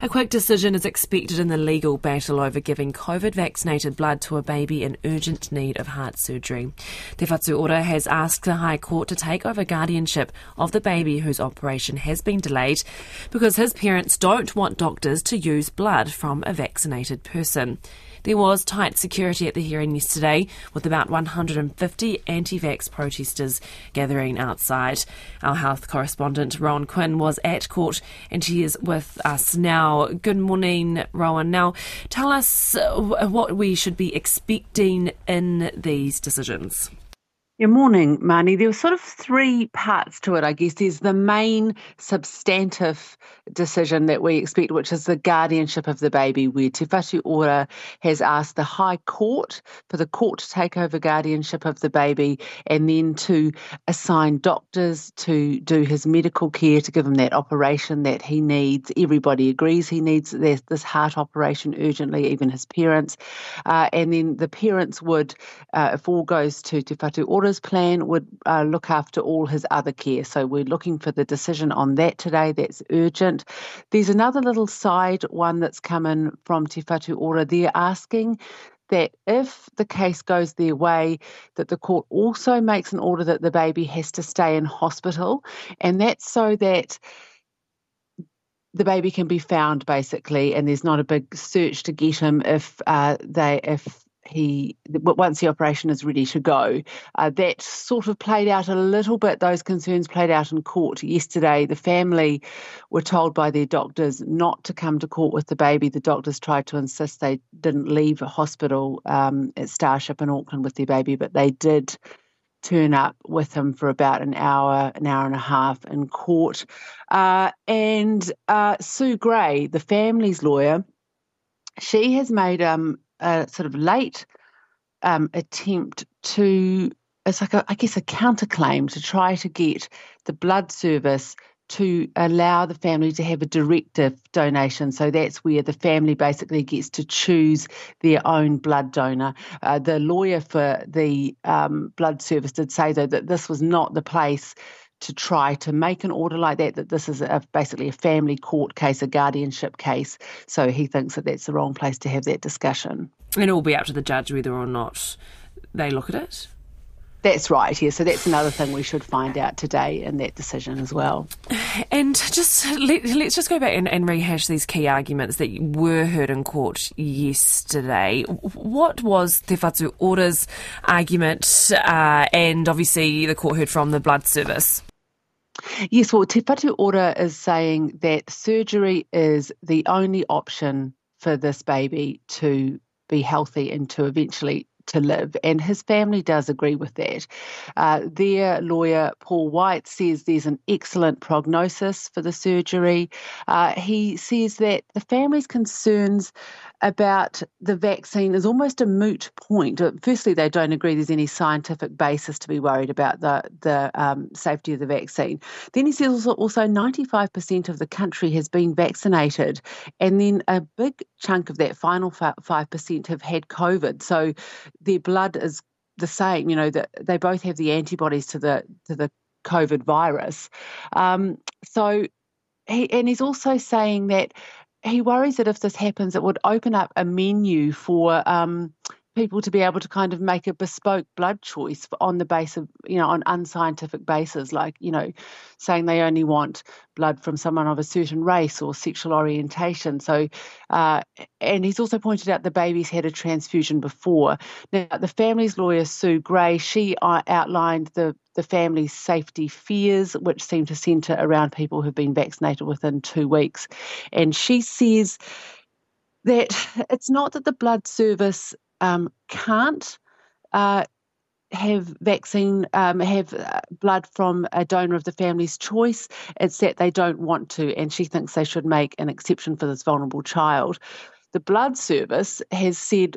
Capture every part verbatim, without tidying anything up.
A quick decision is expected in the legal battle over giving COVID-vaccinated blood to a baby in urgent need of heart surgery. Te Whatu Ora has asked the High Court to take over guardianship of the baby whose operation has been delayed because his parents don't want doctors to use blood from a vaccinated person. There was tight security at the hearing yesterday, with about one hundred fifty anti-vax protesters gathering outside. Our health correspondent, Rowan Quinn, was at court and she is with us now. Good morning, Rowan. Now, tell us what we should be expecting in these decisions. Good morning, Marnie. There were sort of three parts to it, I guess. There's the main substantive decision that we expect, which is the guardianship of the baby, where Te Whatu Ora has asked the High Court for the court to take over guardianship of the baby and then to assign doctors to do his medical care, to give him that operation that he needs. Everybody agrees he needs this, this heart operation urgently, even his parents. Uh, and then the parents would, uh, if all goes to Te Whatu Ora, plan would uh, look after all his other care. So we're looking for the decision on that today. That's urgent. There's another little side one that's come in from Te Whatu Ora. They're asking that if the case goes their way, that the court also makes an order that the baby has to stay in hospital, and that's so that the baby can be found, basically, and there's not a big search to get him if uh, they if he once the operation is ready to go. Uh, that sort of played out a little bit. Those concerns played out in court yesterday. The family were told by their doctors not to come to court with the baby. The doctors tried to insist they didn't leave a hospital um, at Starship in Auckland with their baby, but they did turn up with him for about an hour, an hour and a half in court. Uh, and uh, Sue Gray, the family's lawyer, she has made um, a sort of late um, attempt to, it's like, a, I guess, a counterclaim to try to get the blood service to allow the family to have a directive donation. So that's where the family basically gets to choose their own blood donor. Uh, the lawyer for the um, blood service did say, though, that this was not the place to try to make an order like that, that this is a, basically a family court case, a guardianship case. So he thinks that that's the wrong place to have that discussion. And it will be up to the judge whether or not they look at it? That's right, yeah. So that's another thing we should find out today in that decision as well. And just let, let's just go back and, and rehash these key arguments that were heard in court yesterday. What was Te Whatu Ora's argument? Uh, and obviously the court heard from the blood service. Yes, well, Te Whatu Ora is saying that surgery is the only option for this baby to be healthy and to eventually to live, and his family does agree with that. Uh, their lawyer, Paul White, says there's an excellent prognosis for the surgery. Uh, he says that the family's concerns about the vaccine is almost a moot point. Firstly, they don't agree there's any scientific basis to be worried about the, the um, safety of the vaccine. Then he says also, also ninety-five percent of the country has been vaccinated, and then a big chunk of that final five percent have had COVID. So their blood is the same, you know, that they both have the antibodies to the to the COVID virus. Um, so he and he's also saying that he worries that if this happens, it would open up a menu for um, people to be able to kind of make a bespoke blood choice on the base of, you know, on unscientific basis, like, you know, saying they only want blood from someone of a certain race or sexual orientation. So, uh, and he's also pointed out the baby's had a transfusion before. Now, the family's lawyer, Sue Gray, she uh, outlined the the family's safety fears, which seem to centre around people who've been vaccinated within two weeks. And she says that it's not that the blood service um, can't uh, have vaccine, um, have uh, blood from a donor of the family's choice. It's that they don't want to, and she thinks they should make an exception for this vulnerable child. The blood service has said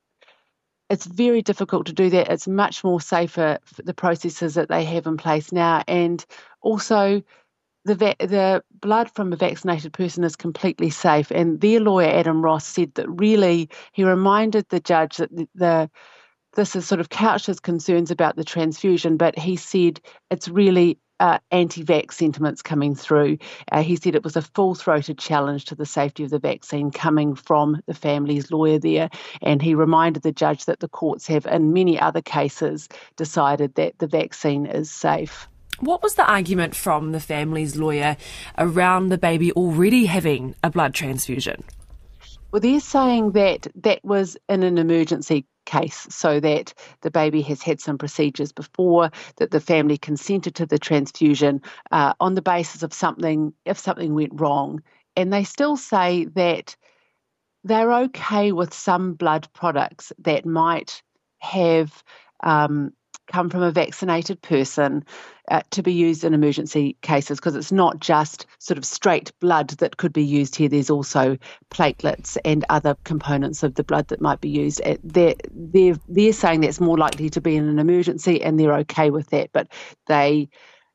it's very difficult to do that. It's much more safer for the processes that they have in place now. And also the va- the blood from a vaccinated person is completely safe. And their lawyer, Adam Ross, said that really he reminded the judge that the, the this is sort of couched his concerns about the transfusion, but he said it's really uh, anti-vax sentiments coming through. Uh, he said it was a full-throated challenge to the safety of the vaccine coming from the family's lawyer there, and he reminded the judge that the courts have, in many other cases, decided that the vaccine is safe. What was the argument from the family's lawyer around the baby already having a blood transfusion? Well, they're saying that that was in an emergency case, so that the baby has had some procedures before, that the family consented to the transfusion uh, on the basis of something, if something went wrong. And they still say that they're okay with some blood products that might have um, come from a vaccinated person uh, to be used in emergency cases, because it's not just sort of straight blood that could be used here. There's also platelets and other components of the blood that might be used. They're, they're, they're saying that's more likely to be in an emergency, and they're okay with that, but they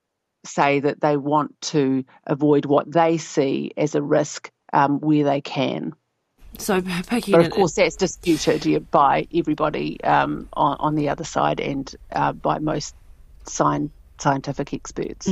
say that they want to avoid what they see as a risk um, where they can. So, picking but of course, that's disputed by everybody um, on, on the other side, and uh, by most science, scientific experts.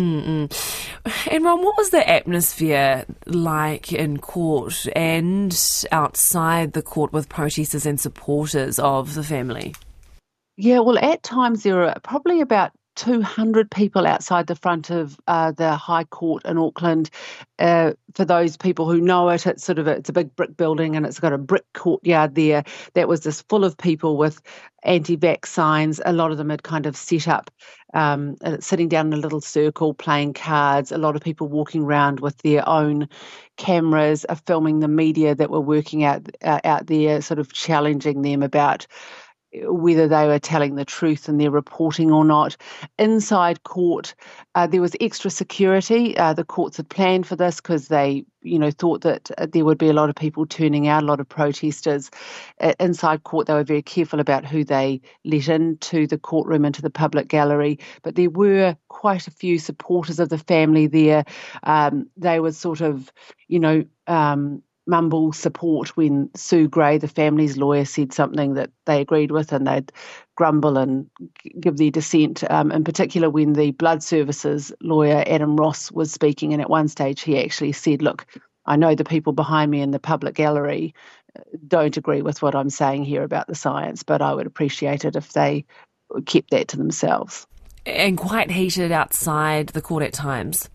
Mm-mm. And Ron, what was the atmosphere like in court and outside the court with protesters and supporters of the family? Yeah, well, at times there were probably about two hundred people outside the front of uh, the High Court in Auckland. Uh, for those people who know it, it's sort of a, it's a big brick building, and it's got a brick courtyard there that was just full of people with anti-vax signs. A lot of them had kind of set up, um, sitting down in a little circle, playing cards. A lot of people walking around with their own cameras, uh, filming the media that were working out uh, out there, sort of challenging them about whether they were telling the truth in their reporting or not. Inside court, uh, there was extra security. Uh, the courts had planned for this because they, you know, thought that there would be a lot of people turning out, a lot of protesters. Uh, inside court, they were very careful about who they let into the courtroom, into the public gallery. But there were quite a few supporters of the family there. Um, they were sort of, you know, um, mumble support when Sue Gray, the family's lawyer, said something that they agreed with, and they'd grumble and give their dissent, um, in particular when the Blood Services lawyer, Adam Ross, was speaking. And at one stage he actually said, look, I know the people behind me in the public gallery don't agree with what I'm saying here about the science, but I would appreciate it if they kept that to themselves. And quite heated outside the court at times.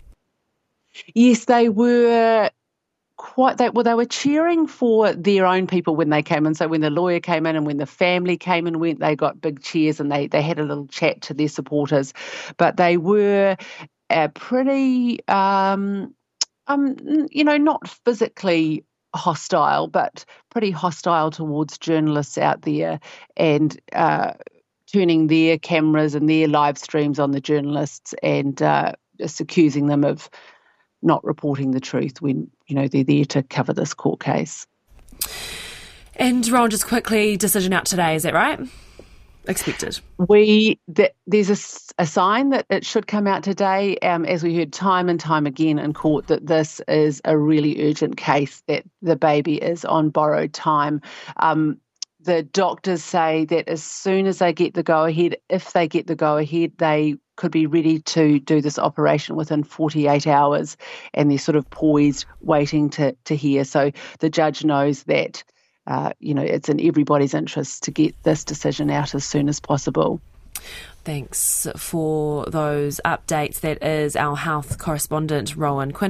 Yes, they were. Quite they well, they were cheering for their own people when they came in. So when the lawyer came in and when the family came and went, they got big cheers and they, they had a little chat to their supporters. But they were uh, pretty, um, um, you know, not physically hostile, but pretty hostile towards journalists out there, and uh, turning their cameras and their live streams on the journalists, and uh, just accusing them of not reporting the truth when, you know, they're there to cover this court case. And Ron, just quickly, decision out today, is that right? Expected. We the, there's a, a sign that it should come out today, um, as we heard time and time again in court, that this is a really urgent case, that the baby is on borrowed time. Um, the doctors say that as soon as they get the go-ahead, if they get the go-ahead, they could be ready to do this operation within forty-eight hours, and they're sort of poised, waiting to, to hear. So the judge knows that, uh, you know, it's in everybody's interest to get this decision out as soon as possible. Thanks for those updates. That is our health correspondent, Rowan Quinn.